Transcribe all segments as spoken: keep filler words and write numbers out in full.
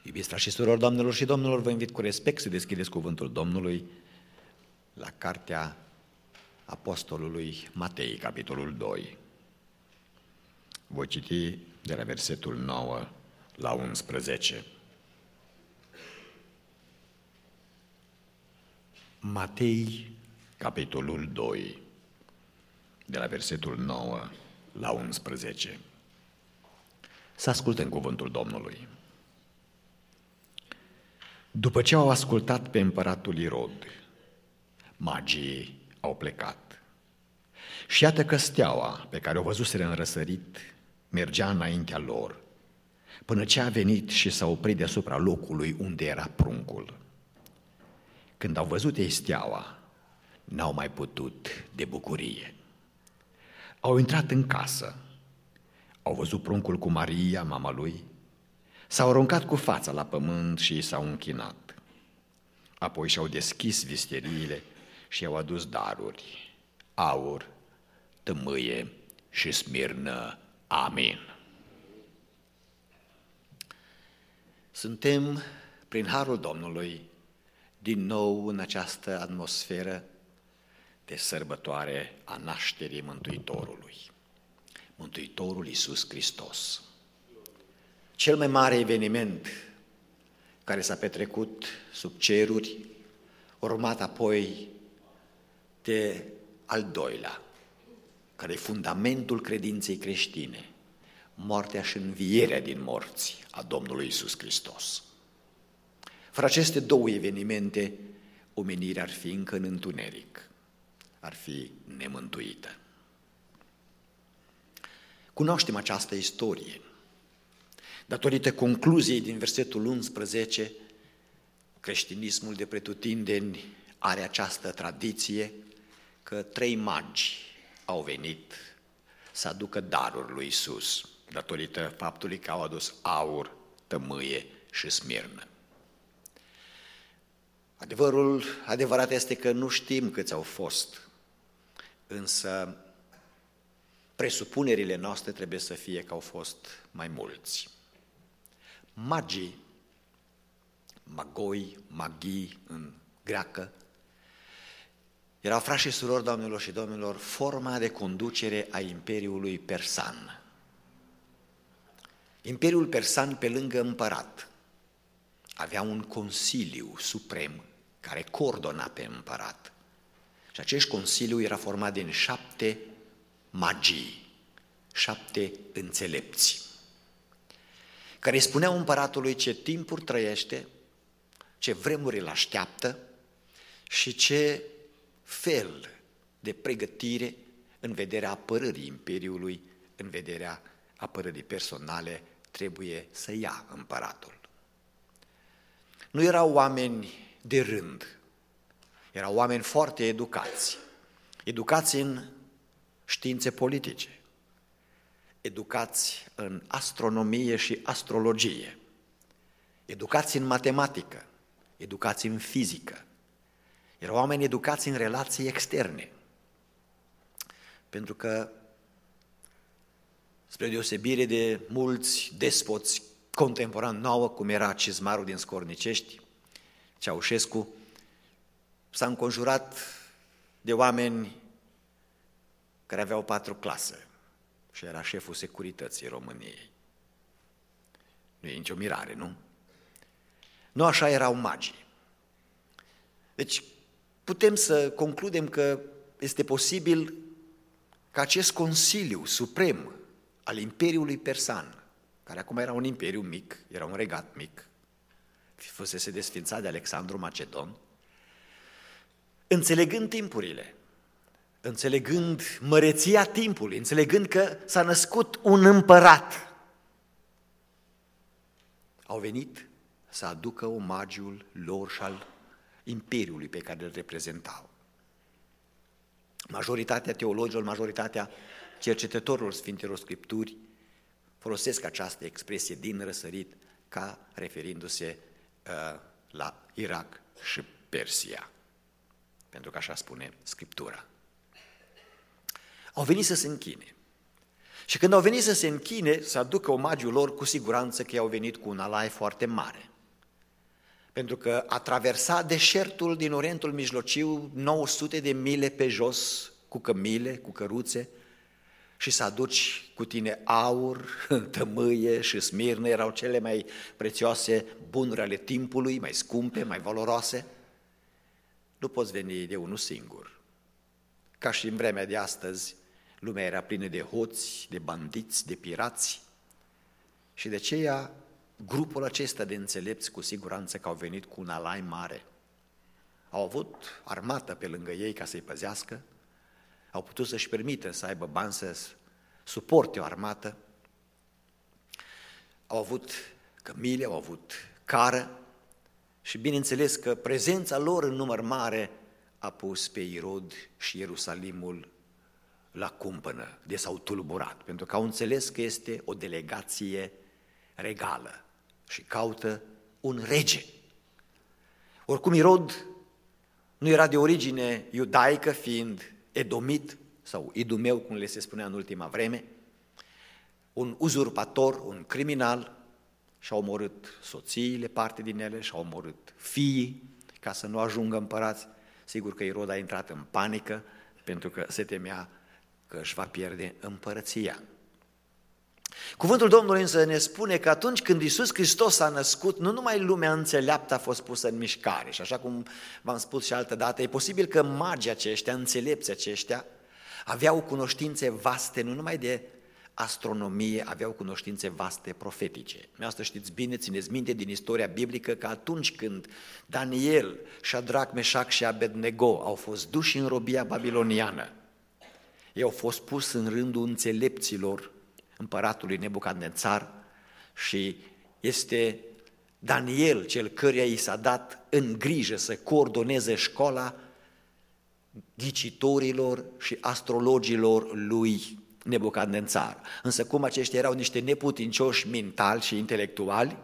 Iubiți frați și surori, doamnelor și domnilor, vă invit cu respect să deschideți cuvântul Domnului la cartea Apostolului Matei, capitolul doi. Voi citi de la versetul nouă la unsprezece. Matei, capitolul doi, de la versetul nouă la unsprezece. Să ascultăm cuvântul Domnului. După ce au ascultat pe împăratul Irod, magii au plecat. Și iată că steaua pe care o văzuseră în răsărit mergea înaintea lor, până ce a venit și s-a oprit deasupra locului unde era pruncul. Când au văzut ei steaua, n-au mai putut de bucurie. Au intrat în casă, au văzut pruncul cu Maria, mama lui, s-au aruncat cu fața la pământ și s-au închinat. Apoi și-au deschis visteriile și i-au adus daruri, aur, tămâie și smirnă. Amin. Suntem, prin harul Domnului, din nou în această atmosferă de sărbătoare a nașterii Mântuitorului, Mântuitorul Iisus Hristos. Cel mai mare eveniment care s-a petrecut sub ceruri, urmat apoi de al doilea, care e fundamentul credinței creștine, moartea și învierea din morți a Domnului Iisus Hristos. Fără aceste două evenimente, omenirea ar fi încă în întuneric, ar fi nemântuită. Cunoaștem această istorie. Datorită concluziei din versetul unsprezece, creștinismul de pretutindeni are această tradiție că trei magi au venit să aducă daruri lui Iisus, datorită faptului că au adus aur, tămâie și smirnă. Adevărul adevărat este că nu știm câți au fost, însă presupunerile noastre trebuie să fie că au fost mai mulți. Magii, magoi, maghii în greacă, erau frați și surori, doamnelor și domnilor, forma de conducere a Imperiului Persan. Imperiul Persan, pe lângă împărat, avea un consiliu suprem care coordona pe împărat. Și acest consiliu era format din șapte magii, șapte înțelepți, care îi spuneau împăratului ce timpuri trăiește, ce vremuri îl așteaptă și ce fel de pregătire în vederea apărării Imperiului, în vederea apărării personale, trebuie să ia împăratul. Nu erau oameni de rând, erau oameni foarte educați, educați în științe politice, educați în astronomie și astrologie, educați în matematică, educați în fizică. Erau oameni educați în relații externe, pentru că, spre deosebire de mulți despoți contemporani nouă, cum era Cizmarul din Scornicești, Ceaușescu, s-a înconjurat de oameni care aveau patru clase și era șeful securității României. Nu e nicio mirare, nu? Nu așa erau magii. Deci putem să concludem că este posibil ca acest Consiliu Suprem al Imperiului Persan, care acum era un imperiu mic, era un regat mic, fusese desfințat de Alexandru Macedon, înțelegând timpurile, înțelegând măreția timpului, înțelegând că s-a născut un împărat, au venit să aducă omagiul lor și al imperiului pe care îl reprezentau. Majoritatea teologilor, majoritatea cercetătorilor Sfintelor Scripturi folosesc această expresie din răsărit ca referindu-se uh, la Irak și Persia, pentru că așa spune Scriptura. Au venit să se închine. Și când au venit să se închine, să aducă omagiul lor, cu siguranță că au venit cu un alai foarte mare. Pentru că a traversat deșertul din Orientul Mijlociu nouă sute de mile pe jos, cu cămile, cu căruțe, și să aduci cu tine aur, tămâie și smirnă, erau cele mai prețioase bunuri ale timpului, mai scumpe, mai valoroase. Nu poți veni de unul singur. Ca și în vremea de astăzi, lumea era plină de hoți, de bandiți, de pirați, și de aceea grupul acesta de înțelepți cu siguranță că au venit cu un alai mare. Au avut armată pe lângă ei ca să-i păzească, au putut să-și permită să aibă bani să suporte o armată, au avut cămile, au avut cară și bineînțeles că prezența lor în număr mare a pus pe Irod și Ierusalimul la cumpănă, de s-au tulburat, pentru că au înțeles că este o delegație regală și caută un rege. Oricum Irod nu era de origine iudaică, fiind edomit sau idumeu, cum le se spunea în ultima vreme, un uzurpator, un criminal, și-a omorât soțiile, parte din ele, și-a omorât fiii ca să nu ajungă împărați. Sigur că Irod a intrat în panică pentru că se temea că își va pierde împărăția. Cuvântul Domnului însă ne spune că atunci când Iisus Hristos s-a născut, nu numai lumea înțeleaptă a fost pusă în mișcare, și așa cum v-am spus și altă dată, e posibil că magii aceștia, înțelepți aceștia, aveau cunoștințe vaste, nu numai de astronomie, aveau cunoștințe vaste profetice. Asta știți bine, țineți minte din istoria biblică că atunci când Daniel, Șadrac, Meșac și Abednego au fost duși în robia babiloniană, ei au fost pus în rândul înțelepților împăratului Nebucadnețar și este Daniel cel căruia i s-a dat în grijă să coordoneze școala ghicitorilor și astrologilor lui Nebucadnețar. Însă cum aceștia erau niște neputincioși mentali și intelectuali,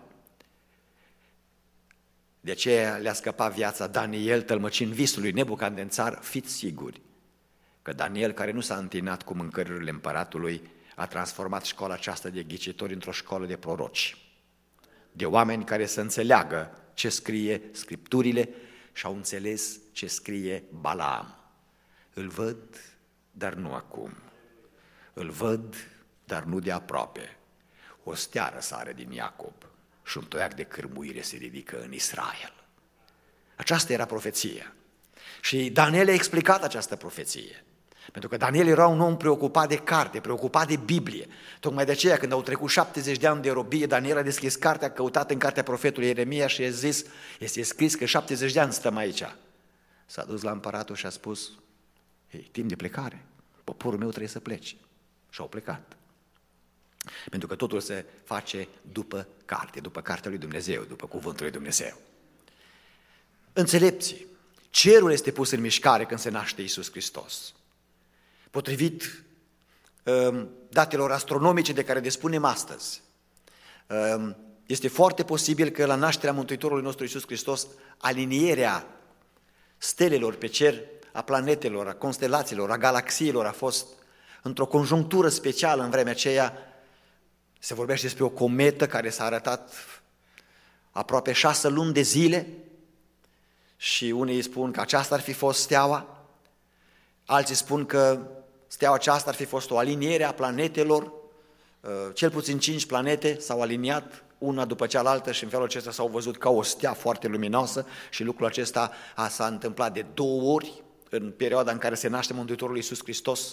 de aceea le-a scăpat viața Daniel, tălmăcind visul lui Nebucadnețar. Fiți siguri că Daniel, care nu s-a întinat cu mâncărurile împăratului, a transformat școala aceasta de ghicitori într-o școală de proroci, de oameni care să înțeleagă ce scrie Scripturile și au înțeles ce scrie Balaam. Îl văd, dar nu acum. Îl văd, dar nu de aproape. O stea răsare din Iacob și un toiac de cârmuire se ridică în Israel. Aceasta era profeția. Și Daniel a explicat această profeție. Pentru că Daniel era un om preocupat de carte, preocupat de Biblie. Tocmai de aceea, când au trecut șaptezeci de ani de robie, Daniel a deschis cartea, a căutat în cartea profetului Ieremia și a zis, este scris că șaptezeci de ani stăm aici. S-a dus la împăratul și a spus, e timp de plecare, poporul meu trebuie să plece. Și au plecat. Pentru că totul se face după carte, după cartea lui Dumnezeu, după cuvântul lui Dumnezeu. Înțelepții, cerul este pus în mișcare când se naște Iisus Hristos. Potrivit um, datelor astronomice de care dispunem astăzi, um, este foarte posibil că la nașterea Mântuitorului nostru Iisus Hristos, alinierea stelelor pe cer, a planetelor, a constelațiilor, a galaxiilor a fost într-o conjunctură specială în vremea aceea. Se vorbește despre o cometă care s-a arătat aproape șase luni de zile și unii spun că aceasta ar fi fost steaua, alții spun că steaua aceasta ar fi fost o aliniere a planetelor, cel puțin cinci planete s-au aliniat una după cealaltă și în felul acesta s-au văzut ca o stea foarte luminoasă și lucrul acesta s-a întâmplat de două ori în perioada în care se naște Mântuitorul Iisus Hristos.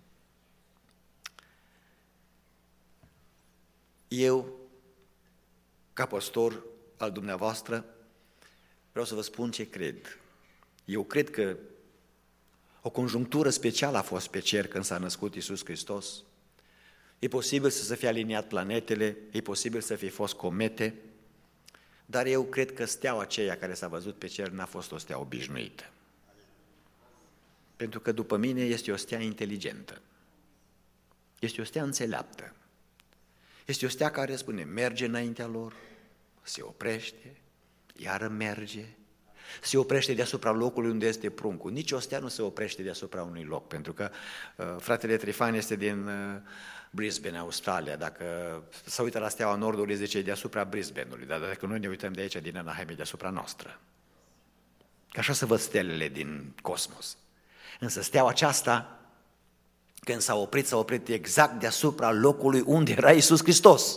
Eu, ca păstor al dumneavoastră, vreau să vă spun ce cred. Eu cred că o conjunctură specială a fost pe cer când s-a născut Iisus Hristos. E posibil să se fie aliniat planetele, e posibil să fie fost comete, dar eu cred că steaua aceea care s-a văzut pe cer n-a fost o stea obișnuită. Pentru că după mine este o stea inteligentă, este o stea înțeleaptă, este o stea care spune merge înaintea lor, se oprește, iară merge, Se oprește deasupra locului unde este pruncul. Nici o stea nu se oprește deasupra unui loc, pentru că uh, fratele Trifan este din uh, Brisbane, Australia. Dacă se uită la steaua nordului, zice e deasupra Brisbane-ului, dar dacă noi ne uităm de aici, din Anaheim, e deasupra noastră. Că așa se văd stelele din cosmos. Însă steaua aceasta, când s-a oprit, s-a oprit exact deasupra locului unde era Iisus Hristos.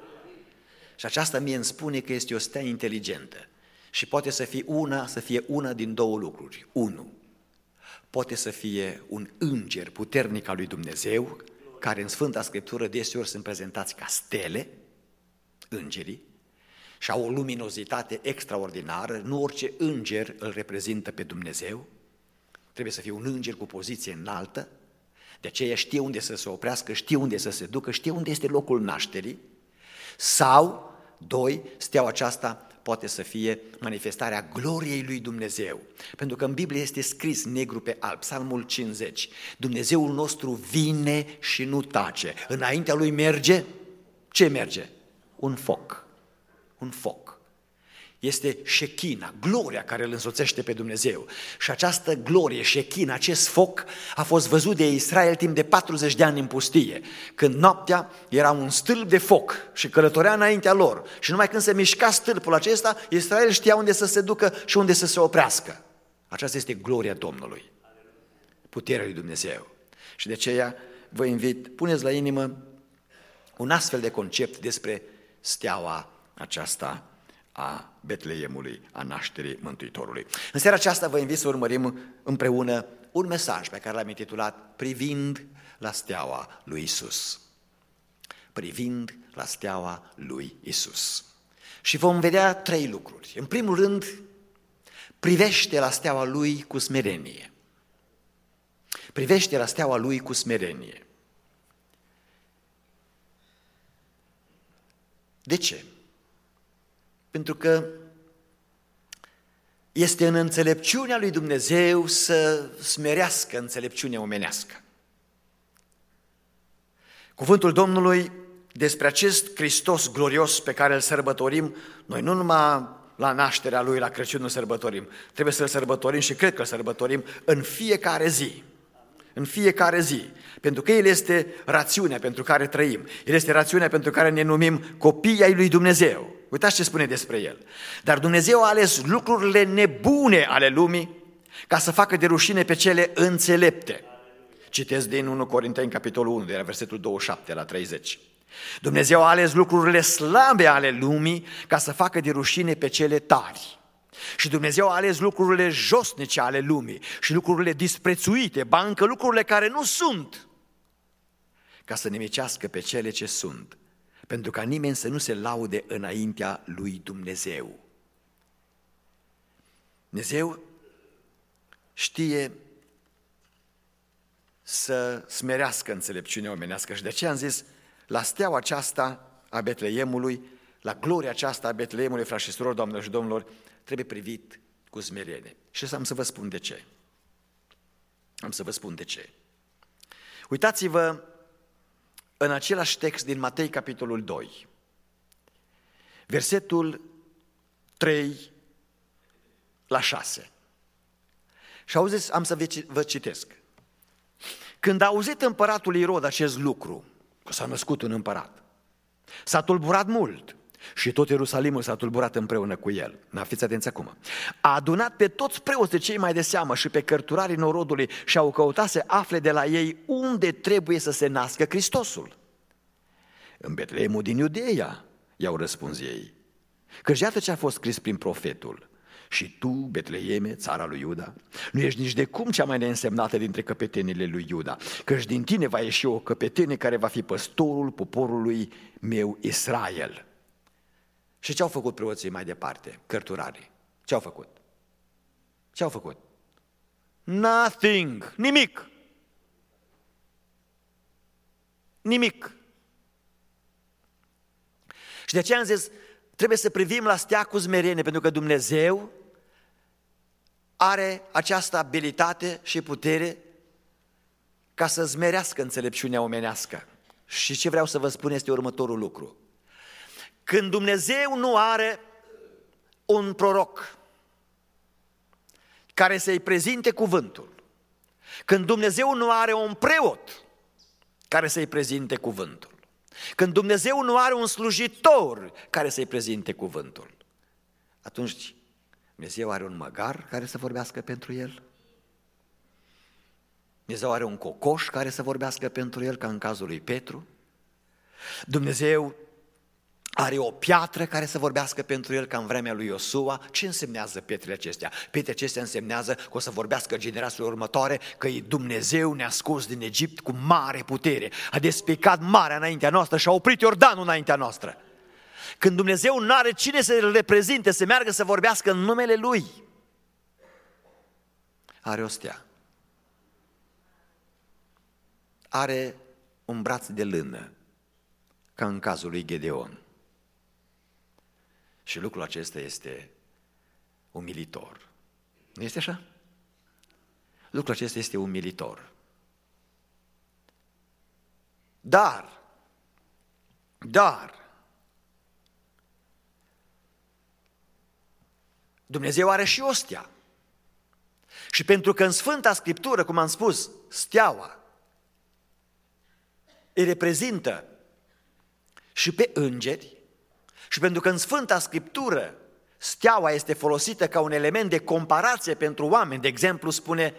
Și aceasta mie îmi spune că este o stea inteligentă. Și poate să fie una, să fie una din două lucruri. Unu, poate să fie un înger puternic al lui Dumnezeu, care în Sfânta Scriptură deseori sunt prezentați ca stele, îngerii, și au o luminozitate extraordinară. Nu orice înger îl reprezintă pe Dumnezeu, trebuie să fie un înger cu poziție înaltă, de aceea știe unde să se oprească, știe unde să se ducă, știe unde este locul nașterii. Sau, doi, steaua aceasta poate să fie manifestarea gloriei lui Dumnezeu. Pentru că în Biblie este scris negru pe alb, Psalmul cincizeci, Dumnezeul nostru vine și nu tace. Înaintea lui merge, ce merge? Un foc, un foc. Este șechina, gloria care îl însoțește pe Dumnezeu. Și această glorie, șechina, acest foc a fost văzut de Israel timp de patruzeci de ani în pustie, când noaptea era un stâlp de foc și călătorea înaintea lor. Și numai când se mișca stâlpul acesta, Israel știa unde să se ducă și unde să se oprească. Aceasta este gloria Domnului, puterea lui Dumnezeu. Și de aceea vă invit, puneți la inimă un astfel de concept despre steaua aceasta a Betleemului, a nașterii Mântuitorului. În seara aceasta vă invit să urmărim împreună un mesaj pe care l-am intitulat Privind la steaua lui Isus. Privind la steaua lui Isus. Și vom vedea trei lucruri. În primul rând, privește la steaua lui cu smerenie. Privește la steaua lui cu smerenie. De ce? Pentru că este în înțelepciunea lui Dumnezeu să smerească înțelepciunea omenească. Cuvântul Domnului despre acest Hristos glorios pe care îl sărbătorim, noi nu numai la nașterea Lui, la Crăciun îl sărbătorim, trebuie să-L sărbătorim și cred că îl sărbătorim în fiecare zi. În fiecare zi, pentru că El este rațiunea pentru care trăim, El este rațiunea pentru care ne numim copii ai lui Dumnezeu. Uitați ce spune despre El. Dar Dumnezeu a ales lucrurile nebune ale lumii ca să facă de rușine pe cele înțelepte. Citesc din întâi Corinteni, capitolul unu, de la versetul douăzeci și șapte la treizeci. Dumnezeu a ales lucrurile slabe ale lumii ca să facă de rușine pe cele tari. Și Dumnezeu a ales lucrurile josnice ale lumii și lucrurile disprețuite, ba încă lucrurile care nu sunt, ca să nimicească pe cele ce sunt, pentru ca nimeni să nu se laude înaintea lui Dumnezeu. Dumnezeu știe să smerească înțelepciunea omenească și de aceea am zis, la steaua aceasta a Betleemului, la gloria aceasta a Betleemului, frați și surori, doamnelor și domnilor, trebuie privit cu smerenie. Și am să vă spun de ce. Am să vă spun de ce. Uitați-vă în același text din Matei, capitolul doi, versetul trei la șase. Și auziți, am să vă citesc. Când a auzit împăratul Irod acest lucru, că s-a născut un împărat, s-a tulburat mult și tot Ierusalimul s-a tulburat împreună cu el. Na, fiți atenți acum. A adunat pe toți preoții cei mai de seamă și pe cărturarii norodului și au căutat să afle de la ei unde trebuie să se nască Hristosul. În Betleemul din Iudeea, i-au răspuns ei, căci iată ce a fost scris prin profetul. Și tu, Betleeme, țara lui Iuda, nu ești nici de cum cea mai neînsemnată dintre căpetenile lui Iuda, căci din tine va ieși o căpetenie care va fi păstorul poporului meu Israel. Și ce au făcut preoții mai departe, cărturarii? Ce au făcut? Ce au făcut? Nothing, nimic. Nimic. Și de aceea am zis, trebuie să privim la stea cu smerenie, pentru că Dumnezeu are această abilitate și putere ca să zmerească înțelepciunea omenească. Și ce vreau să vă spun este următorul lucru. Când Dumnezeu nu are un proroc, care să-i prezinte cuvântul, când Dumnezeu nu are un preot care să-i prezinte cuvântul, când Dumnezeu nu are un slujitor care să-i prezinte cuvântul, atunci Dumnezeu are un măgar care să vorbească pentru el? Dumnezeu are un cocoș care să vorbească pentru el, ca în cazul lui Petru? Dumnezeu are o piatră care să vorbească pentru el, ca în vremea lui Iosua? Ce însemnează pietrele acestea? Pietrele acestea însemnează că o să vorbească generațiile următoare că Dumnezeu ne-a scos din Egipt cu mare putere, a despicat marea înaintea noastră și a oprit Iordanul înaintea noastră. Când Dumnezeu nu are cine să îl reprezinte, să meargă să vorbească în numele Lui, are o stea, are un braț de lână, ca în cazul lui Gedeon. Și lucrul acesta este umilitor. Nu este așa? Lucrul acesta este umilitor. Dar, dar, Dumnezeu are și o stea. Și pentru că în Sfânta Scriptură, cum am spus, steaua îi reprezintă și pe îngeri, și pentru că în Sfânta Scriptură steaua este folosită ca un element de comparație pentru oameni, de exemplu spune,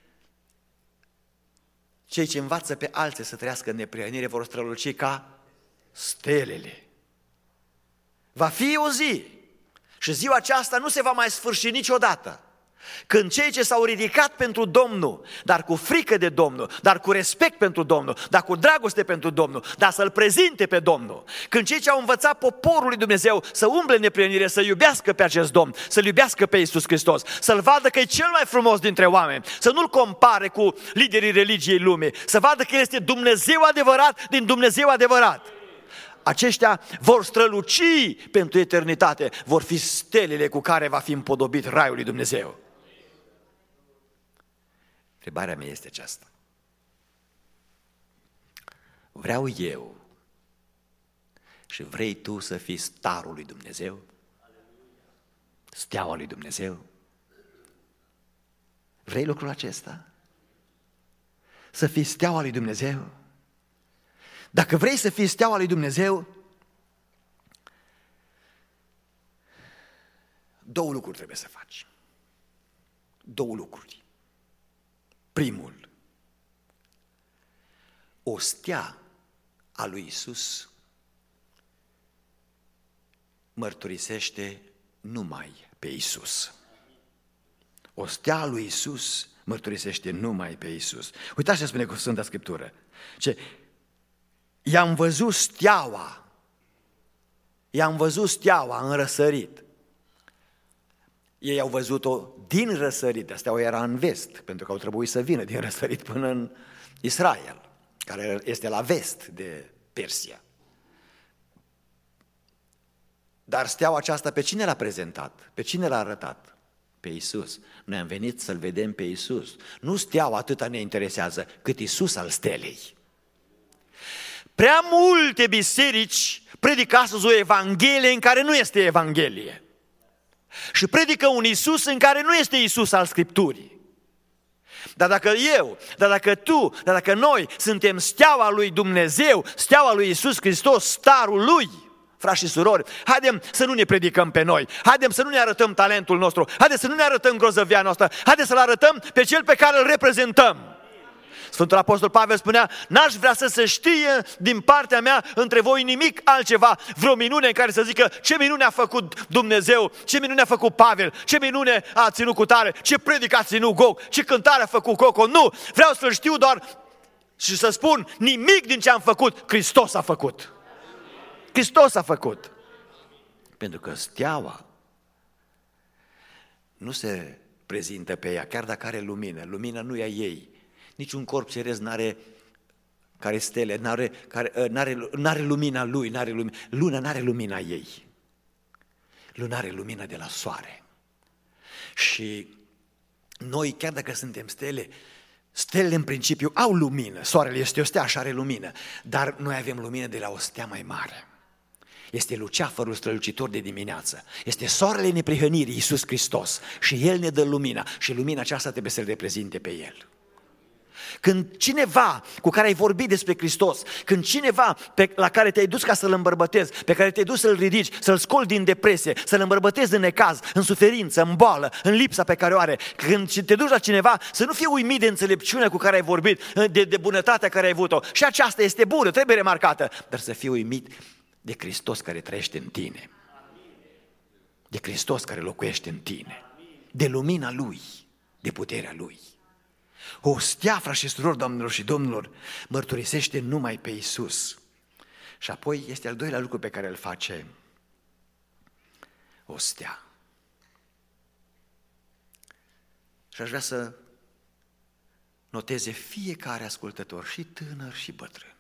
cei ce învață pe alții să trăiască în neprihănire vor străluci ca stelele. Va fi o zi și ziua aceasta nu se va mai sfârși niciodată, când cei ce s-au ridicat pentru Domnul, dar cu frică de Domnul, dar cu respect pentru Domnul, dar cu dragoste pentru Domnul, dar să-L prezinte pe Domnul, când cei ce au învățat poporul lui Dumnezeu să umble în neprihănire, să iubească pe acest Domn, să-L iubească pe Iisus Hristos, să-L vadă că e cel mai frumos dintre oameni, să nu-L compare cu liderii religiei lumii, să vadă că El este Dumnezeu adevărat din Dumnezeu adevărat. Aceștia vor străluci pentru eternitate, vor fi stelele cu care va fi împodobit raiul lui Dumnezeu. Întrebarea mea este aceasta. Vreau eu și vrei tu să fii starul lui Dumnezeu? Steaua lui Dumnezeu? Vrei lucrul acesta? Să fii steaua lui Dumnezeu? Dacă vrei să fii steaua lui Dumnezeu, două lucruri trebuie să faci. Două lucruri. Primul, o stea a lui Iisus mărturisește numai pe Iisus. O stea a lui Iisus mărturisește numai pe Iisus. Uitați ce spune cu Sfânta Scriptură. Ce i-am văzut steaua, i-am văzut steaua în răsărit. Ei au văzut-o din răsărit, steaua era în vest, pentru că au trebuit să vină din răsărit până în Israel, care este la vest de Persia. Dar steaua aceasta pe cine l-a prezentat? Pe cine l-a arătat? Pe Iisus. Noi am venit să-L vedem pe Iisus. Nu steaua atâta ne interesează, cât Iisus al stelei. Prea multe biserici predică astăzi o Evanghelie în care nu este Evanghelie. Și predică un Iisus în care nu este Iisus al Scripturii. Dar dacă eu, dar dacă tu, dar dacă noi suntem steaua lui Dumnezeu, steaua lui Iisus Hristos, starul Lui, frați și surori, haidem să nu ne predicăm pe noi, haidem să nu ne arătăm talentul nostru, haidem să nu ne arătăm grozăvia noastră, haidem să-L arătăm pe Cel pe care îl reprezentăm. Sfântul Apostol Pavel spunea, n-aș vrea să se știe din partea mea între voi nimic altceva, vreo minune în care să zică ce minune a făcut Dumnezeu, ce minune a făcut Pavel, ce minune a ținut cu tare, ce predică a ținut Gog, ce cântare a făcut Coco. Nu, vreau să știu doar și să spun, nimic din ce am făcut, Hristos a făcut. Hristos a făcut. Pentru că steaua nu se prezintă pe ea, chiar dacă are lumină, lumina nu e a ei. Niciun corp ceresc n-are care stele, n-are, care, n-are, n-are lumina lui, n-are lumina. Luna n-are lumina ei. Luna are lumina de la soare. Și noi, chiar dacă suntem stele, stelele în principiu au lumină. Soarele este o stea și are lumină. Dar noi avem lumină de la o stea mai mare. Este luceafărul strălucitor de dimineață. Este soarele neprihănirii, Iisus Hristos. Și El ne dă lumina și lumina aceasta trebuie să-L reprezinte pe El. Când cineva cu care ai vorbit despre Hristos, când cineva pe, la care te-ai dus ca să-l îmbărbătezi, pe care te-ai dus să-l ridici, să-l scoli din depresie, să-l îmbărbătezi în necaz, în suferință, în boală, în lipsa pe care o are, când te duci la cineva, să nu fii uimit de înțelepciunea cu care ai vorbit, de, de bunătatea care ai avut-o. Și aceasta este bună, trebuie remarcată, dar să fii uimit de Hristos care trăiește în tine, de Hristos care locuiește în tine, de lumina Lui, de puterea Lui. O stea, frați și surori, doamnelor și domnilor, mărturisește numai pe Iisus. Și apoi este al doilea lucru pe care îl face o stea. Și aș vrea să noteze fiecare ascultător, și tânăr și bătrân.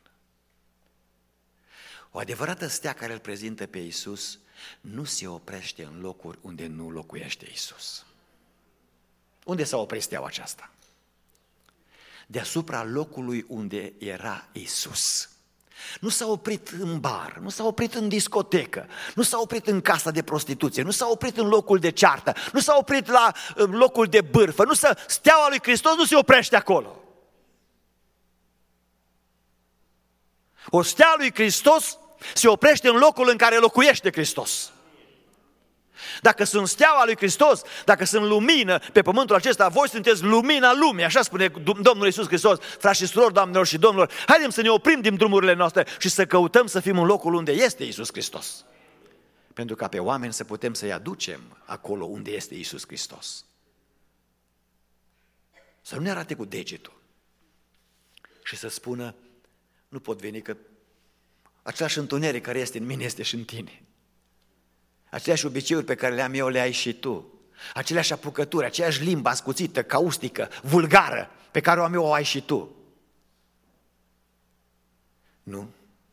O adevărată stea care îl prezintă pe Iisus nu se oprește în locuri unde nu locuiește Iisus. Unde s-a oprit steaua aceasta? Deasupra locului unde era Iisus. Nu s-a oprit în bar, nu s-a oprit în discotecă, nu s-a oprit în casa de prostituție, nu s-a oprit în locul de ceartă, nu s-a oprit la locul de bârfă, nu s-a, steaua lui Hristos nu se oprește acolo. O stea lui Hristos se oprește în locul în care locuiește Hristos. Dacă sunt steaua lui Hristos, dacă sunt lumină pe pământul acesta, voi sunteți lumina lumii, așa spune Domnul Iisus Hristos. Frați și surori, doamnelor și domnilor, haideți să ne oprim din drumurile noastre și să căutăm să fim în locul unde este Iisus Hristos. Pentru ca pe oameni să putem să-i aducem acolo unde este Iisus Hristos. Să nu ne arate cu degetul și să spună, nu pot veni că același întuneric care este în mine este și în tine. Aceleași obiceiuri pe care le-am eu le ai și tu. Aceleași apucături, aceeași limbă ascuțită, caustică, vulgară, pe care o am eu o ai și tu. Nu.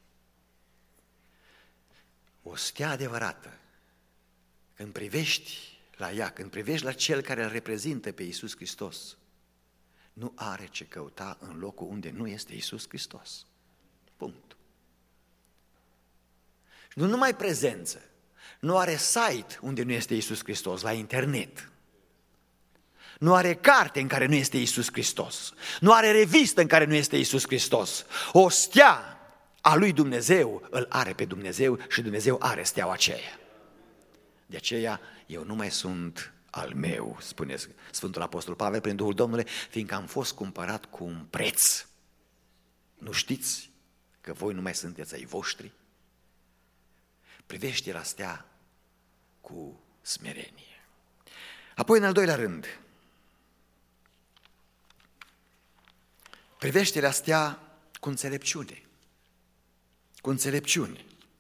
O stea adevărată, când privești la ea, când privești la Cel care îl reprezintă pe Iisus Hristos, nu are ce căuta în locul unde nu este Iisus Hristos. Punct. Și nu numai prezență, nu are site unde nu este Iisus Hristos, la internet. Nu are carte în care nu este Iisus Hristos. Nu are revistă în care nu este Iisus Hristos. O stea a lui Dumnezeu îl are pe Dumnezeu și Dumnezeu are steaua aceea. De aceea eu nu mai sunt al meu, spune Sfântul Apostol Pavel prin Duhul Domnului, fiindcă am fost cumpărat cu un preț. Nu știți că voi nu mai sunteți ai voștri? Privește la stea cu smerenie. Apoi, în al doilea rând, privește la stea cu înțelepciune. Cu înțelepciune.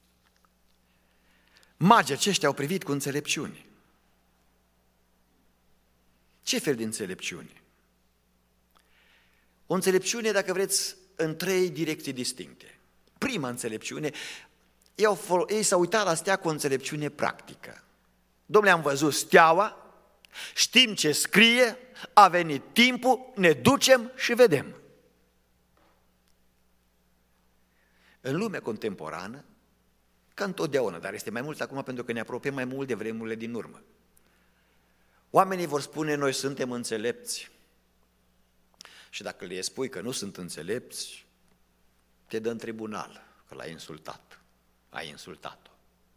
Magii aceștia au privit cu înțelepciune. Ce fel de înțelepciune? O înțelepciune, dacă vreți, în trei direcții distincte. Prima înțelepciune, ei s-au uitat la stea cu o înțelepciune practică. Dom'le, am văzut steaua, știm ce scrie, a venit timpul, ne ducem și vedem. În lumea contemporană, ca întotdeauna, dar este mai mult acum pentru că ne apropiem mai mult de vremurile din urmă, oamenii vor spune, noi suntem înțelepți. Și dacă le spui că nu sunt înțelepți, te dă în tribunal, că l-ai insultat. Ai insultat-o.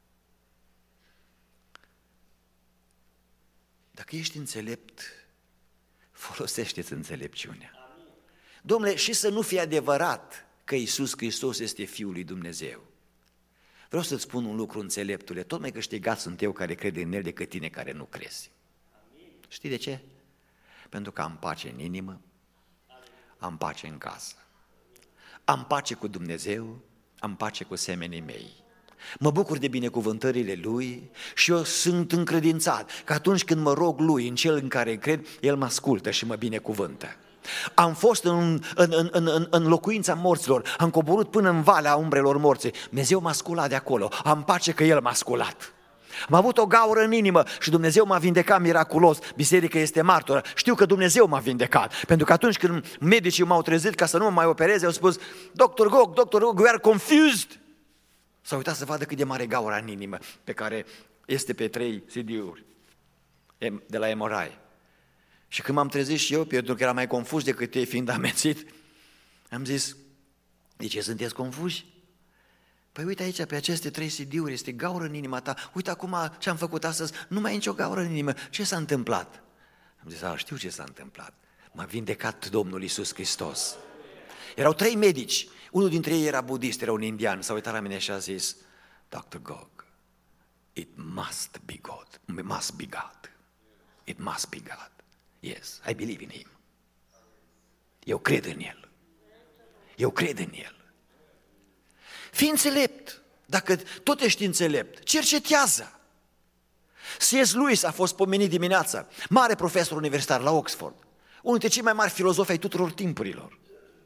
Dacă ești înțelept, folosește-ți înțelepciunea. Dom'le, și să nu fie adevărat că Iisus Hristos este Fiul lui Dumnezeu. Vreau să-ți spun un lucru, înțeleptule, tot mai câștigat sunt eu care cred în El decât tine care nu crezi. Știi de ce? Pentru că am pace în inimă, am pace în casă, am pace cu Dumnezeu, am pace cu semenii mei. Mă bucur de binecuvântările Lui și eu sunt încredințat că atunci când mă rog Lui în Cel în care cred, El mă ascultă și mă binecuvântă. Am fost în, în, în, în, în locuința morților, am coborât până în valea umbrelor morții. Dumnezeu m-a sculat de acolo, am pace că El m-a sculat. Am avut o gaură în inimă și Dumnezeu m-a vindecat miraculos. Biserica este martoră. Știu că Dumnezeu m-a vindecat. Pentru că atunci când medicii m-au trezit ca să nu mă mai opereze, au spus, doctor Gog, doctor Gog, we are confused. S-a uitat să vadă cât de mare gaura în inimă, pe care este pe trei C D-uri de la M R I. Și când m-am trezit și eu, pentru că eram mai confuz decât ei, fiind amețit, am zis, de ce sunteți confuzi? Păi uite aici, pe aceste trei C D-uri, este gaură în inima ta. Uite acum ce am făcut astăzi, nu mai e nicio gaură în inimă. Ce s-a întâmplat? Am zis, a, știu ce s-a întâmplat. M-a vindecat Domnul Iisus Hristos. Erau trei medici. Unul dintre ei era budist, era un indian. S-a uitat la mine și a zis, doctor Gog, it must be God. It must be God. It must be God. Yes, I believe in Him. Eu cred în El. Eu cred în El. Fii înțelept. Dacă tot ești înțelept, cercetează. C S. Lewis a fost pomenit dimineața, mare profesor universitar la Oxford, unul dintre cei mai mari filozofi ai tuturor timpurilor.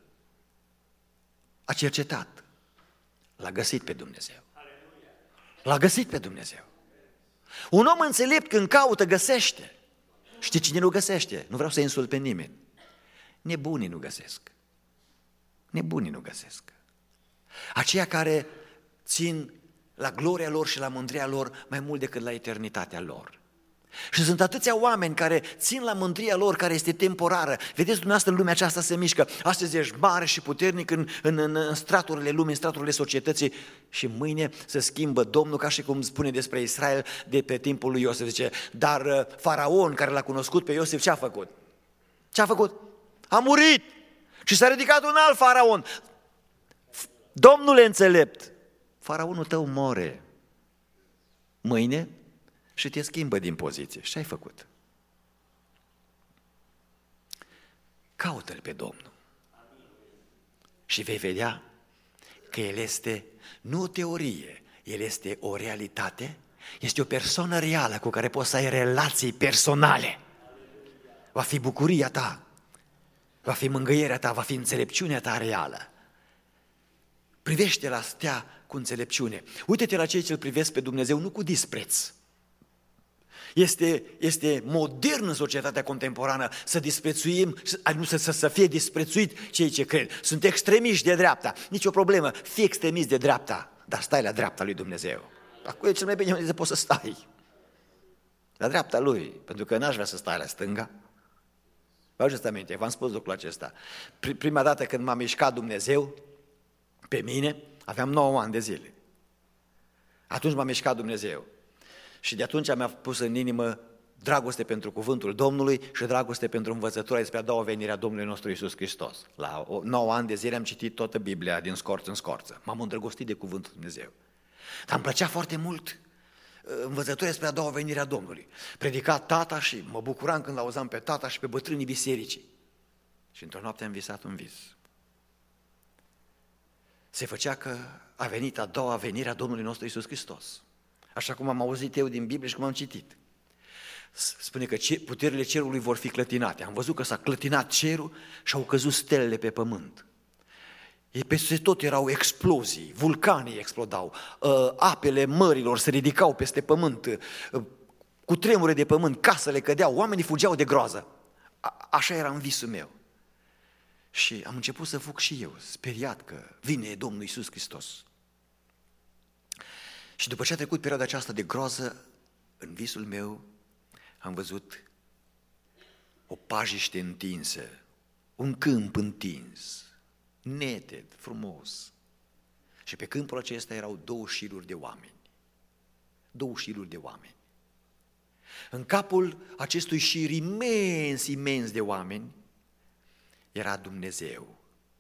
A cercetat. L-a găsit pe Dumnezeu. L-a găsit pe Dumnezeu. Un om înțelept când caută, găsește. Știi cine nu găsește? Nu vreau să insult pe nimeni. Nebunii nu găsesc. Nebunii nu găsesc. Aceia care țin la gloria lor și la mândria lor mai mult decât la eternitatea lor. Și sunt atâția oameni care țin la mândria lor, care este temporară. Vedeți, dumneavoastră, lumea aceasta se mișcă. Astăzi ești mare și puternic în, în, în, în straturile lumii, în straturile societății, și mâine se schimbă Domnul, ca și cum spune despre Israel de pe timpul lui Iosif. Zice, dar Faraon, care l-a cunoscut pe Iosif, ce a făcut? Ce a făcut? A murit! Și s-a ridicat un alt faraon. Domnule înțelept, faraonul tău more mâine și te schimbă din poziție. Și ce ai făcut? Caută-L pe Domnul și vei vedea că El este nu o teorie, El este o realitate, este o persoană reală cu care poți să ai relații personale. Va fi bucuria ta, va fi mângâierea ta, va fi înțelepciunea ta reală. Privește la stea cu înțelepciune. Uite-te la cei ce îl privesc pe Dumnezeu nu cu dispreț. Este, este modern în societatea contemporană să disprețuim, nu să, să, să fie disprețuit cei ce cred. Sunt extremiști de dreapta, nicio problemă, fii extremist de dreapta, dar stai la dreapta lui Dumnezeu. Acolo e cel mai bine unde poți să stai. La dreapta Lui, pentru că n-aș vrea să stai la stânga. Vă aduceți aminte, v-am spus lucrul acesta. Prima dată când m-a mișcat Dumnezeu pe mine, aveam nouă ani de zile. Atunci m-a mișcat Dumnezeu. Și de atunci mi-a pus în inimă dragoste pentru cuvântul Domnului și dragoste pentru învățătura despre a doua venire a Domnului nostru Iisus Hristos. La nouă ani de zile am citit toată Biblia din scorță în scorță. M-am îndrăgostit de cuvântul Dumnezeu. Dar îmi plăcea foarte mult învățătura despre a doua venire a Domnului. Predica tata și mă bucuram când auzeam pe tata și pe bătrânii bisericii. Și într-o noapte am visat un vis. Se făcea că a venit a doua venire a Domnului nostru Iisus Hristos. Așa cum am auzit eu din Biblie și cum am citit. Spune că puterile cerului vor fi clătinate. Am văzut că s-a clătinat cerul și au căzut stelele pe pământ. Ei peste tot erau explozii, vulcanii explodau, apele mărilor se ridicau peste pământ, cu tremure de pământ, casele cădeau, oamenii fugeau de groază. A- așa era în visul meu. Și am început să fug și eu, speriat că vine Domnul Iisus Hristos. Și după ce a trecut perioada aceasta de groază, în visul meu am văzut o pajiște întinsă, un câmp întins, neted, frumos. Și pe câmpul acesta erau două șiruri de oameni. Două șiruri de oameni. În capul acestui șir imens, imens de oameni, era Dumnezeu.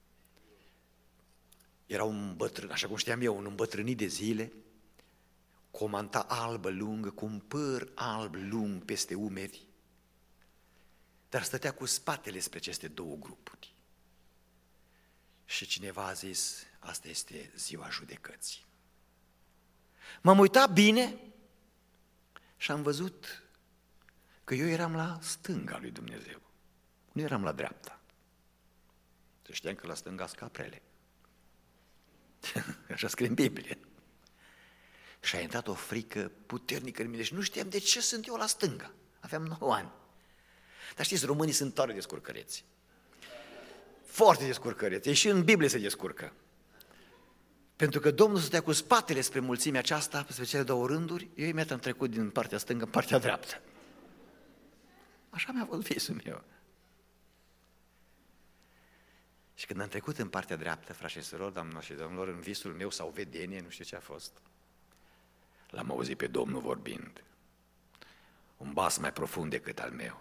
Era un bătrân, așa cum știam eu, un îmbătrânit de zile, cu o manta albă lungă, cu un păr alb lung peste umeri, dar stătea cu spatele spre aceste două grupuri. Și cineva a zis, asta este ziua judecății. M-am uitat bine și am văzut că eu eram la stânga lui Dumnezeu, nu eram la dreapta. Să știam că la stânga sunt caprele. Așa scrie în Biblie. Și a intrat o frică puternică în mine și nu știam de ce sunt eu la stânga. Aveam nouă ani. Dar știți, românii sunt tare descurcăreți. Foarte descurcăreți. Ei și în Biblie se descurcă. Pentru că Domnul stătea cu spatele spre mulțimea aceasta, spre cele două rânduri, eu imediat am trecut din partea stângă în partea dreaptă. Așa mi-a fost visul meu. Și când am trecut în partea dreaptă, frați și surori, doamnelor și domnilor, în visul meu sau vedenie, nu știu ce a fost, l-am auzit pe Domnul vorbind, un bas mai profund decât al meu.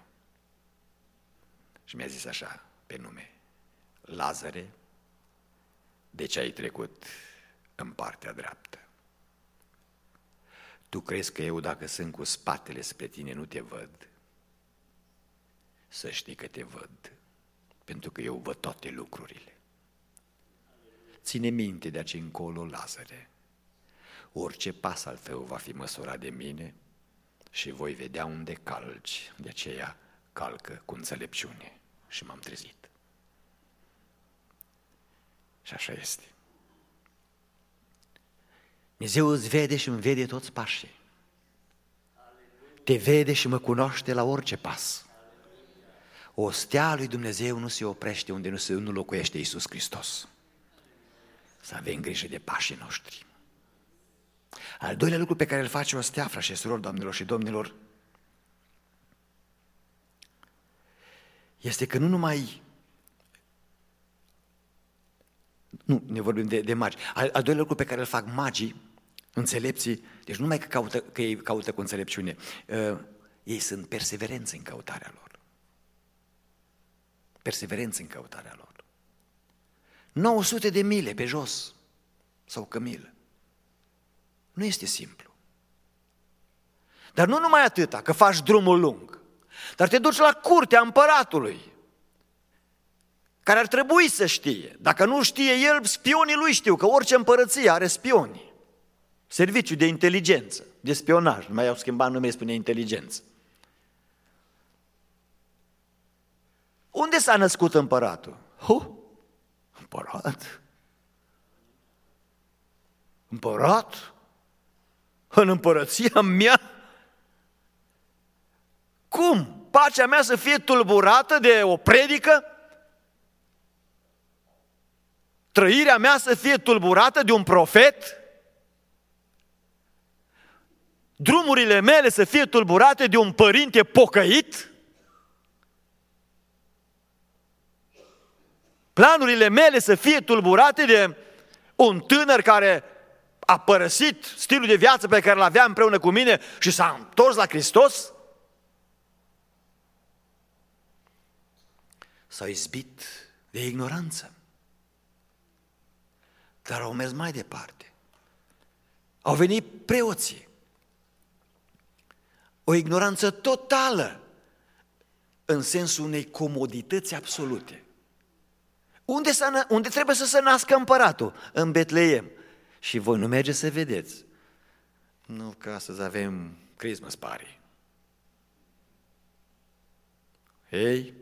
Și mi-a zis așa, pe nume, Lazare, de ce ai trecut în partea dreaptă? Tu crezi că eu, dacă sunt cu spatele spre tine, nu te văd? Să știi că te văd, pentru că eu văd toate lucrurile. Ține minte de aici încolo, Lazare, orice pas al tău va fi măsurat de mine și voi vedea unde calci, de aceea calcă cu înțelepciune. Și m-am trezit. Și așa este. Dumnezeu îți vede și îmi vede toți pașii. Te vede și mă cunoaște la orice pas. O stea a lui Dumnezeu nu se oprește unde nu, se, nu locuiește Iisus Hristos. Să avem grijă de pașii noștri. Al doilea lucru pe care îl face o stea, frați și surori, doamnelor și domnilor, este că nu numai, nu, ne vorbim de, de magi, al, al doilea lucru pe care îl fac magii, înțelepții, deci nu numai că, caută, că ei caută cu înțelepciune, uh, ei sunt perseverenți în căutarea lor. Perseverenți în căutarea lor. nouă sute de mile pe jos, sau cămilă. Nu este simplu. Dar nu numai atâta, că faci drumul lung, dar te duci la curtea împăratului, care ar trebui să știe. Dacă nu știe el, spionii lui știu, că orice împărăție are spioni. Serviciu de inteligență, de spionaj, nu mai au schimbat numele, spune inteligență. Unde s-a născut împăratul? Huh, împărat? Împărat? În împărăția mea? Cum? Pacea mea să fie tulburată de o predică? Trăirea mea să fie tulburată de un profet? Drumurile mele să fie tulburate de un părinte pocăit? Planurile mele să fie tulburate de un tânăr care a părăsit stilul de viață pe care l-avea împreună cu mine și s-a întors la Hristos? S-au izbit de ignoranță, dar au mers mai departe. Au venit preoții. O ignoranță totală în sensul unei comodități absolute. Unde, să, unde trebuie să se nască împăratul? În Betleem. Și voi nu mergeți să vedeți. Nu, că astăzi avem Christmas party. Ei,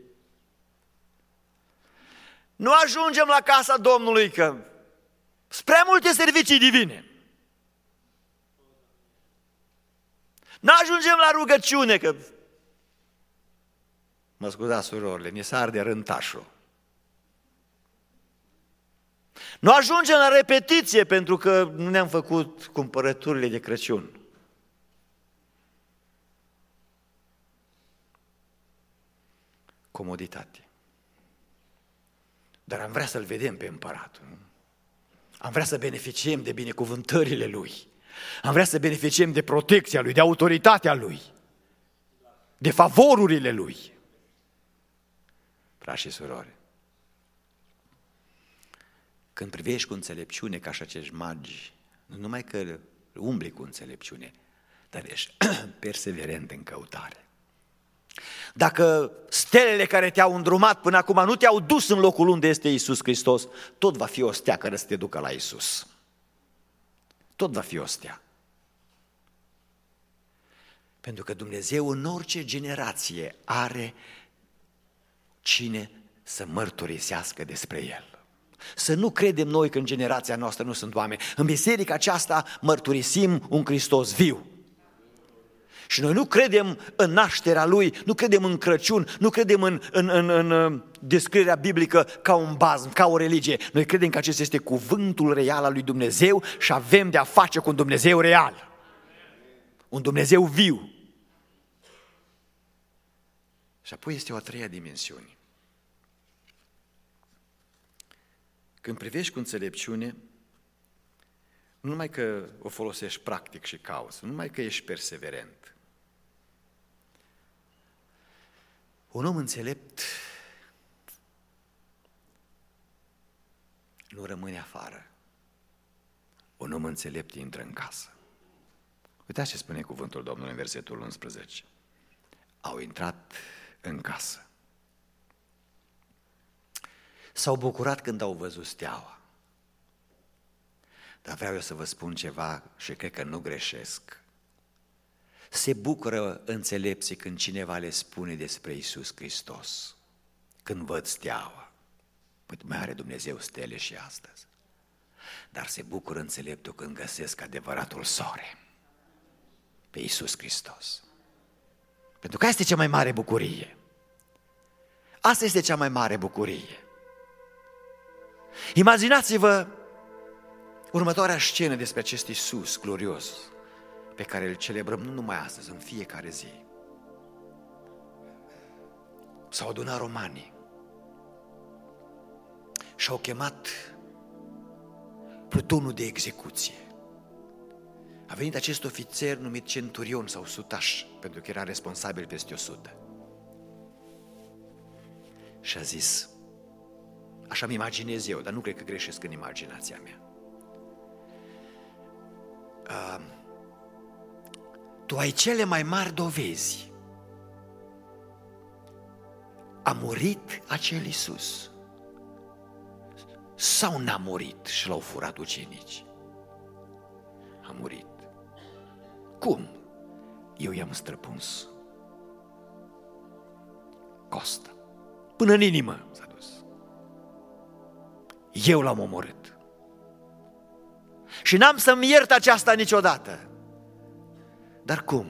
nu ajungem la casa Domnului, că sunt prea multe servicii divine. Nu ajungem la rugăciune, că, mă scuzați, surorile, ne s-a arde rântașul. Nu ajungem la repetiție, pentru că nu ne-am făcut cumpărăturile de Crăciun. Comoditate. Dar am vrea să-L vedem pe împăratul. Nu? Am vrea să beneficiem de binecuvântările Lui. Am vrea să beneficiem de protecția Lui, de autoritatea Lui, de favorurile Lui. Frați și surori, când privești cu înțelepciune ca și acești magi, nu numai că umbli cu înțelepciune, dar ești perseverent în căutare. Dacă stelele care te-au îndrumat până acum nu te-au dus în locul unde este Iisus Hristos, tot va fi o stea care să te ducă la Iisus. Tot va fi o stea. Pentru că Dumnezeu în orice generație are cine să mărturisească despre El. Să nu credem noi că în generația noastră nu sunt oameni. În biserica aceasta mărturisim un Hristos viu. Și noi nu credem în nașterea Lui, nu credem în Crăciun, nu credem în, în, în, în descrierea biblică ca un bazm, ca o religie. Noi credem că acesta este cuvântul real al lui Dumnezeu și avem de a face cu un Dumnezeu real. Un Dumnezeu viu. Și apoi este o a treia dimensiune. Când privești cu înțelepciune, nu numai că o folosești practic și cauză, nu numai că ești perseverent. Un om înțelept nu rămâne afară. Un om înțelept intră în casă. Uitați ce spune cuvântul Domnului în versetul unsprezece. Au intrat în casă. S-au bucurat când au văzut steaua. Dar vreau eu să vă spun ceva și cred că nu greșesc. Se bucură înțelepții când cineva le spune despre Iisus Hristos, când văd steaua. Păi mai are Dumnezeu stele și astăzi. Dar se bucură înțeleptul când găsesc adevăratul soare, pe Iisus Hristos. Pentru că asta este cea mai mare bucurie. Asta este cea mai mare bucurie. Imaginați-vă următoarea scenă despre acest Iisus glorios pe care îl celebrăm nu numai astăzi, în fiecare zi. S-au adunat romanii și au chemat plutonul de execuție. A venit acest ofițer numit centurion sau sutaș, pentru că era responsabil peste o sută. Și a zis, așa mi imaginez eu, dar nu cred că greșesc în imaginația mea. Uh, tu ai cele mai mari dovezi. A murit acel Iisus sau n-a murit și l-au furat ucenici? A murit. Cum? Eu i-am străpuns costa. Până în inimă s-a dus. Eu l-am omorât. Și n-am să-mi iert aceasta niciodată. Dar cum?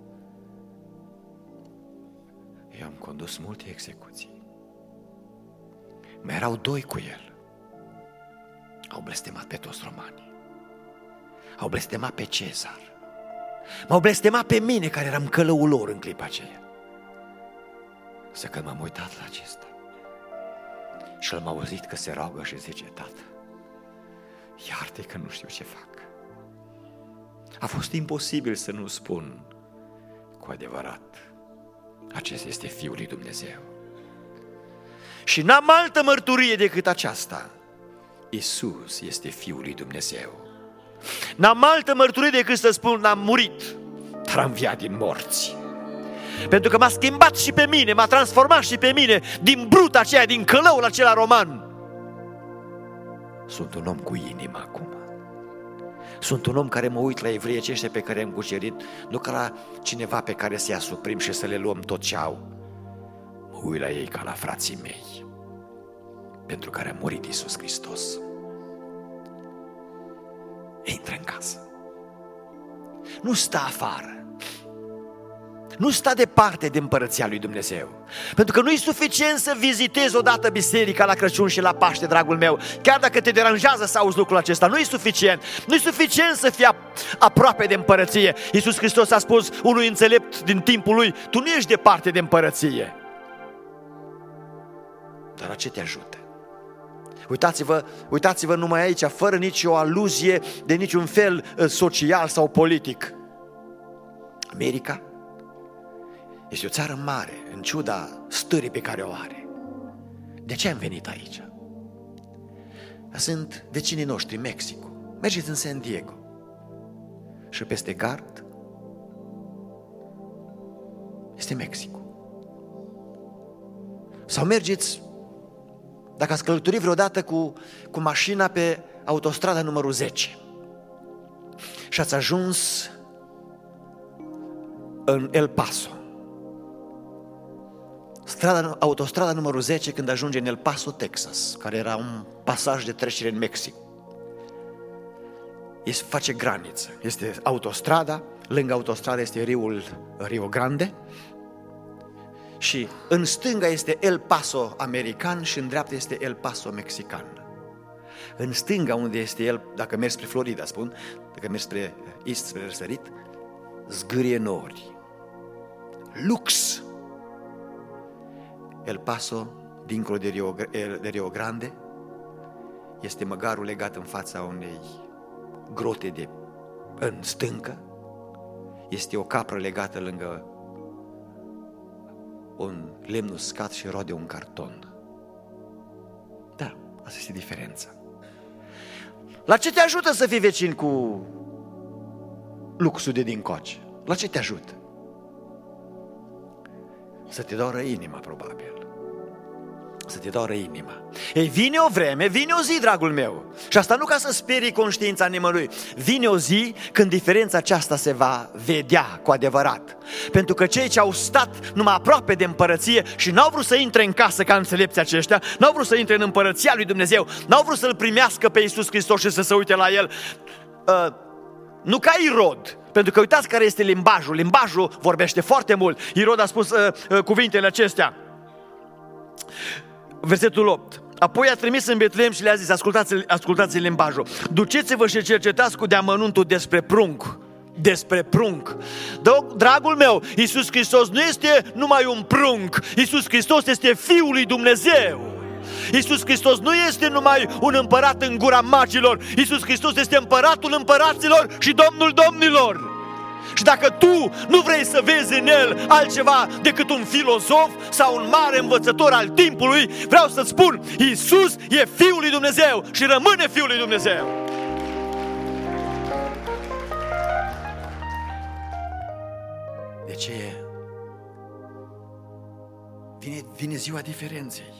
Eu am condus multe execuții. Mai erau doi cu el. Au blestemat pe toți romanii. Au blestemat pe Cezar. M-au blestemat pe mine, care eram călăul lor în clipa aceea. Să că m-am uitat la acesta și l-am auzit că se roagă și zice, Tată, iartă că nu știu ce fac. A fost imposibil să nu spun cu adevărat, acesta este Fiul lui Dumnezeu. Și n-am altă mărturie decât aceasta. Iisus este Fiul lui Dumnezeu. N-am altă mărturie decât să spun, n-am murit, dar am înviat din morți. Pentru că m-a schimbat și pe mine, m-a transformat și pe mine din bruta aceea, din călăul acela roman. Sunt un om cu inimă acum. Sunt un om care mă uit la evreii aceștia pe care am cucerit, nu ca la cineva pe care să-i asuprim și să le luăm tot ce au. Mă uit la ei ca la frații mei, pentru care a murit Iisus Hristos. Intră în casă. Nu sta afară. Nu sta departe de împărăția lui Dumnezeu. Pentru că nu e suficient să vizitezi odată biserica la Crăciun și la Paște, dragul meu. Chiar dacă te deranjează să auzi lucrul acesta, nu e suficient. Nu e suficient să fii aproape de împărăție. Iisus Hristos a spus unui înțelept din timpul lui, tu nu ești departe de împărăție. Dar la ce te ajută? Uitați-vă, uitați-vă numai aici, fără nicio aluzie de niciun fel social sau politic. America este o țară mare, în ciuda stării pe care o are. De ce am venit aici? Sunt vecinii noștri, Mexicul. Mergeți în San Diego și peste gard este Mexicul. Sau mergeți, dacă ați călătorit vreodată cu, cu mașina pe autostrada numărul zece și ați ajuns în El Paso, strada, autostrada numărul zece, când ajunge în El Paso, Texas, care era un pasaj de trecere în Mexic, este, face graniță, este autostrada, lângă autostradă este râul Rio Grande și în stânga este El Paso american și în dreapta este El Paso mexican. În stânga unde este el, dacă mergi spre Florida, spun, dacă mergi spre est, spre răsărit, zgârie nori, lux. El Paso, dincolo de Rio, de Rio Grande, este măgarul legat în fața unei grote de în stâncă, este o capră legată lângă un lemn uscat și roade un carton. Da, asta este diferența. La ce te ajută să fii vecin cu luxul de dincoace? La ce te ajută? Să te doară inima, probabil. Să te doară inima. Ei, vine o vreme, vine o zi, dragul meu. Și asta nu ca să sperii conștiința nimănui. Vine o zi când diferența aceasta se va vedea cu adevărat. Pentru că cei ce au stat numai aproape de împărăție și n-au vrut să intre în casă ca înțelepții aceștia, n-au vrut să intre în împărăția lui Dumnezeu, n-au vrut să-L primească pe Iisus Hristos și să se uite la El, uh, nu ca Irod. Pentru că uitați care este limbajul. Limbajul vorbește foarte mult. Irod a spus uh, uh, cuvintele acestea. Versetul opt. Apoi a trimis în Betlehem și le-a zis, ascultați, ascultați limbajul, duceți-vă și cercetați cu deamănuntul despre prunc. Despre prunc. Dragul meu, Iisus Hristos nu este numai un prunc. Iisus Hristos este Fiul lui Dumnezeu. Iisus Hristos nu este numai un împărat în gura magilor. Iisus Hristos este împăratul împăraților și Domnul domnilor. Și dacă tu nu vrei să vezi în El altceva decât un filozof sau un mare învățător al timpului, vreau să-ți spun, Iisus e Fiul lui Dumnezeu și rămâne Fiul lui Dumnezeu. De ce? Vine, vine ziua diferenței.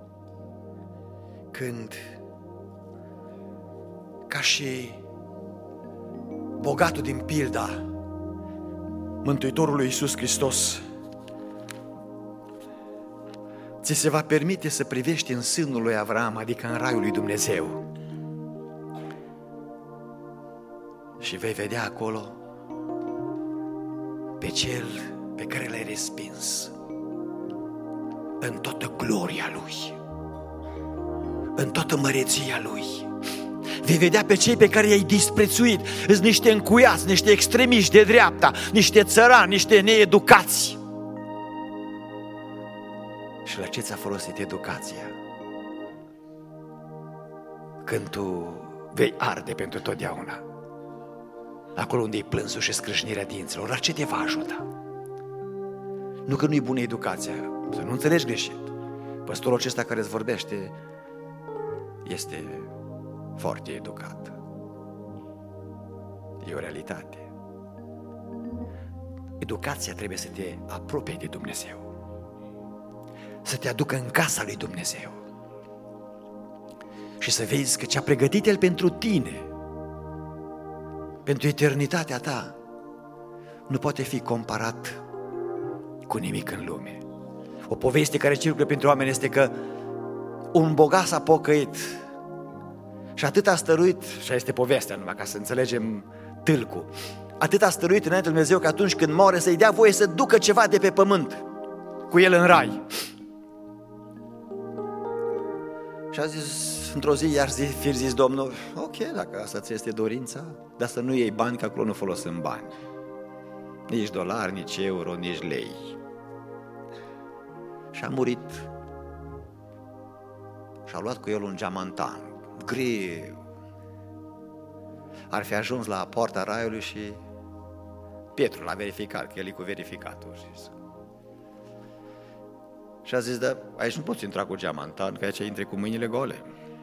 Când, ca și bogatul din pilda Mântuitorului Iisus Hristos, ți se va permite să privești în sânul lui Avraam, adică în raiul lui Dumnezeu, și vei vedea acolo pe cel pe care l-ai respins în toată gloria lui, în toată măreția lui. Vei vedea pe cei pe care i-ai disprețuit. Sunt niște încuiați, niște extremiști de dreapta, niște țărani, niște needucați. Și la ce ți-a folosit educația? Când tu vei arde pentru totdeauna, acolo unde e plânsul și scrâșnirea dinților, la ce te va ajuta? Nu că nu-i bună educația, să nu înțelegi greșit. Păstorul acesta care îți vorbește este foarte educat. E o realitate. Educația trebuie să te apropie de Dumnezeu, să te aducă în casa lui Dumnezeu și să vezi că ce a pregătit El pentru tine, pentru eternitatea ta, nu poate fi comparat cu nimic în lume. O poveste care circulă pentru oameni este că un bogat s-a pocăit și atât a stăruit, și este povestea numai ca să înțelegem tâlcul, atât a stăruit înainte de Dumnezeu că atunci când moare să-i dea voie să ducă ceva de pe pământ cu el în rai. Și a zis, într-o zi, iar zi, fi zis Domnul, ok, dacă asta ți este dorința, dar să nu iei bani, că acolo nu folosim bani. Nici dolari, nici euro, nici lei. Și a murit. Și a luat cu el un geamantan greu. Ar fi ajuns la poarta raiului și Pietru l-a verificat, că el e cu verificatul. Și a zis, da, aici nu poți intra cu geamantan, că aici intri cu mâinile gole.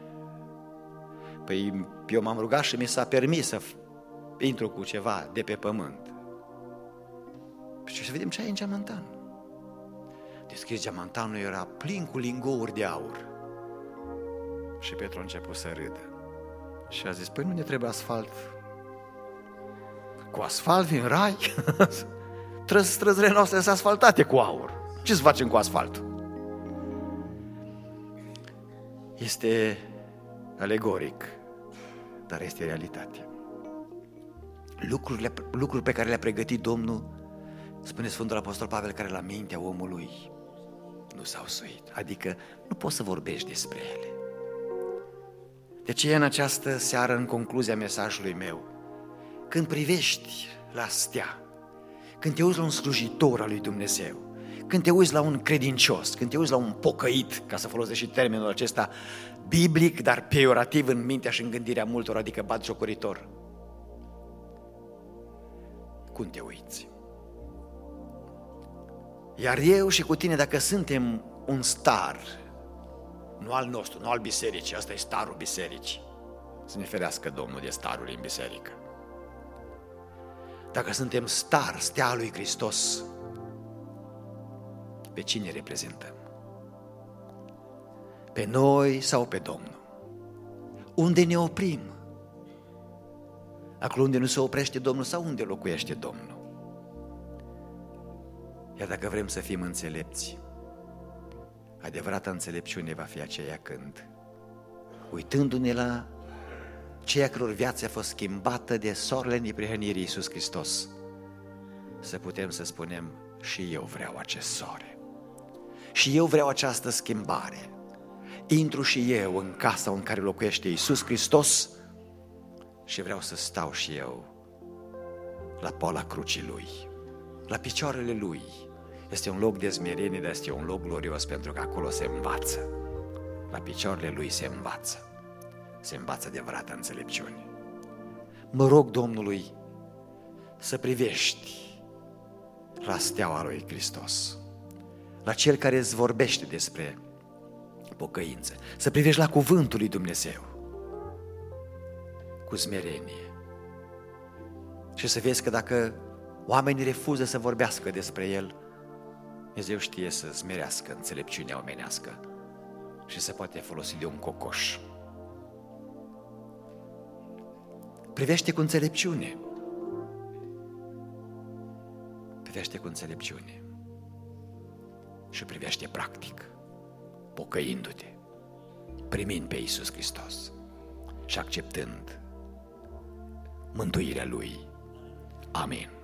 Păi eu m-am rugat și mi s-a permis să intru cu ceva de pe pământ. Și să vedem ce ai în geamantan. Deschis geamantanul, era plin cu lingouri de aur. Și Petru a început să râdă. Și a zis, păi nu ne trebuie asfalt? Cu asfalt vin rai? Străzile noastre sunt asfaltate cu aur. Ce să facem cu asfaltul? Este alegoric, dar este realitate. lucrurile, lucruri pe care le-a pregătit Domnul, spune Sfântul Apostol Pavel, care la mintea omului nu s-au suit, adică nu poți să vorbești despre ele. De aceea în această seară, în concluzia mesajului meu, când privești la stea, când te uiți la un slujitor al lui Dumnezeu, când te uiți la un credincios, când te uiți la un pocăit, ca să folosesc și termenul acesta biblic, dar peiorativ în mintea și în gândirea multor, adică batjocoritor, cum te uiți? Iar eu și cu tine, dacă suntem un star, nu al nostru, nu al bisericii, ăsta e starul bisericii, să ne ferească Domnul de starul în biserică. Dacă suntem star, stea lui Hristos, pe cine reprezentăm? Pe noi sau pe Domnul? Unde ne oprim? Acolo unde nu se oprește Domnul sau unde locuiește Domnul? Iar dacă vrem să fim înțelepți, adevărata înțelepciune va fi aceea când, uitându-ne la ceea căror viață a fost schimbată de soarele neprihănirii Iisus Hristos, să putem să spunem: și eu vreau acest soare, și eu vreau această schimbare. Intru și eu în casa în care locuiește Iisus Hristos și vreau să stau și eu la poala crucii Lui, la picioarele Lui. Este un loc de smerenie, dar este un loc glorios, pentru că acolo se învață. La picioarele Lui se învață. Se învață adevărata înțelepciune. Mă rog Domnului să privești la steaua lui Hristos, la Cel care îți vorbește despre pocăință, să privești la cuvântul lui Dumnezeu cu smerenie și să vezi că dacă oamenii refuză să vorbească despre El, Dumnezeu știe să smerească înțelepciunea omenească și se poate folosi de un cocoș. Privește cu înțelepciune. Privește cu înțelepciune și privește practic, pocăindu-te, primind pe Iisus Hristos și acceptând mântuirea Lui. Amin.